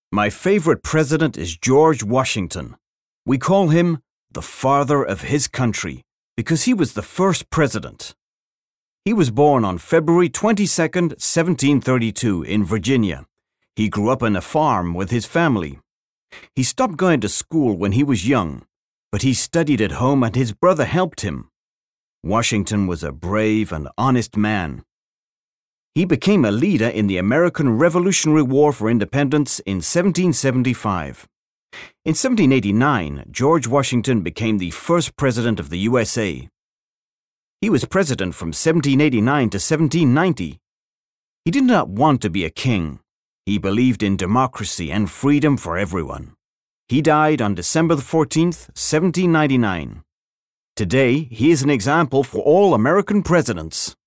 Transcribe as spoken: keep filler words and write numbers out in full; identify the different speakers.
Speaker 1: My favorite president is George Washington. We call him the father of his country because he was the first president. He was born on February twenty-second, seventeen thirty-two in Virginia. He grew up on a farm with his family. He stopped going to school when he was young, but he studied at home and his brother helped him. Washington was a brave and honest man. He became a leader in the American Revolutionary War for Independence in seventeen seventy-five. In seventeen eighty-nine, George Washington became the first president of the U S A. He was president from seventeen eighty-nine to seventeen ninety. He did not want to be a king. He believed in democracy and freedom for everyone. He died on December fourteenth, seventeen ninety-nine. Today, he is an example for all American presidents.